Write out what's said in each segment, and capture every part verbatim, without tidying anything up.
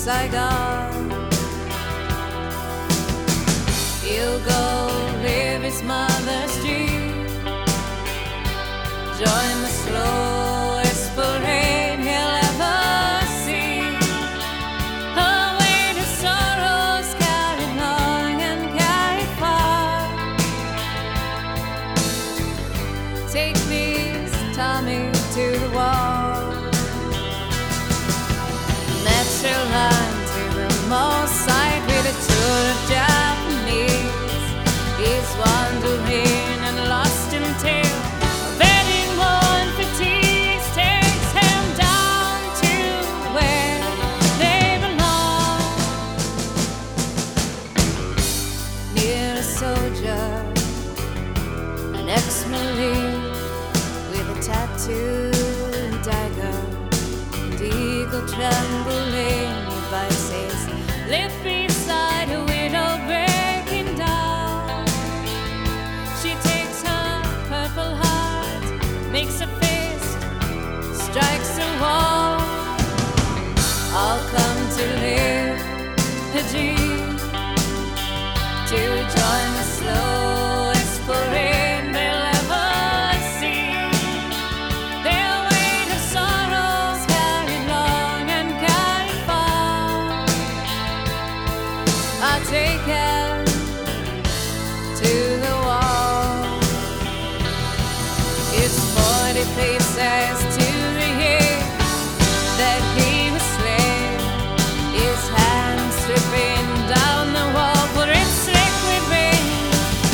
Saigon. He'll go live his mother's dream, join the slowest parade he'll ever see. Away to sorrows carried long and carried far. Take these, Tommy, to the wall. Natural line to the most side with a tour of Japanese. He's wandering and lost in tale. Betting one fatigues takes him down to where they belong. Near a soldier, an ex-marine with a tattooed dagger. Eagle trembling, he bites his lip beside a widow breaking down. She takes her purple heart, makes a fist, strikes a wall. I'll come to live a dream, to join the slowest parade they'll ever see. They'll wait a sorrows carried long and carried far. I'll take him to the wall. It's forty paces to the year that he was slain. His hands stripping down the wall for its liquid rain.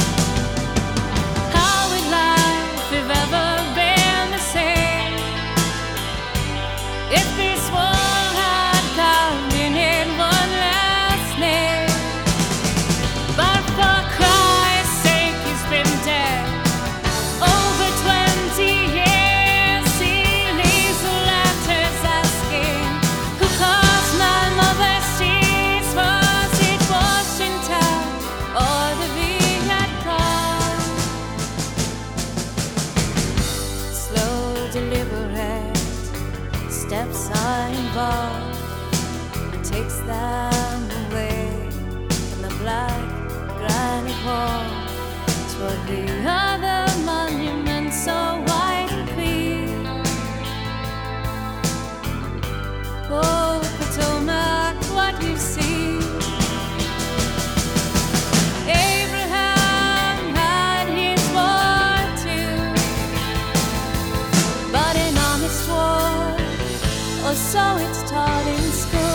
How would life have ever been the same if this world had come in it one last name? But for Christ's sake, he's been dead over twenty years. He leaves the letters asking who caused my mother's tears. Was it Washington or the Viet Cong? Slow, deliberate steps are involved. It takes them away from the black granite wall toward the other monument so white and clean. Oh, Potomac, what you see. Abraham had his war too, but an honest war, or so it's taught in school.